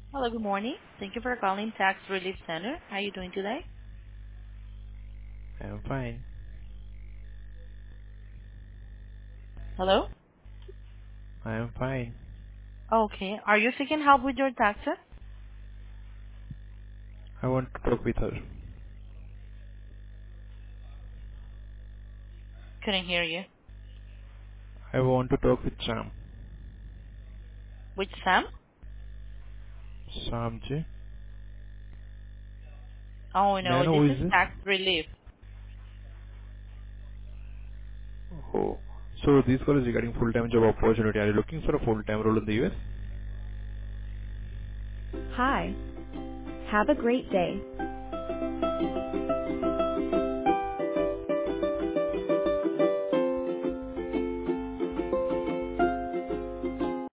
Hello, good morning. Thank you for calling Tax Relief Center. How are you doing today? I'm fine. Hello? I am fine. Okay. Are you seeking help with your taxes? I want to talk with her. Couldn't hear you. I want to talk with Sam. With Sam? Sam J. Oh, May I no, know this who is is this? Tax Relief. Oh. So this call is regarding full-time job opportunity. Are you looking for a full-time role in the US? Hi. Have a great day.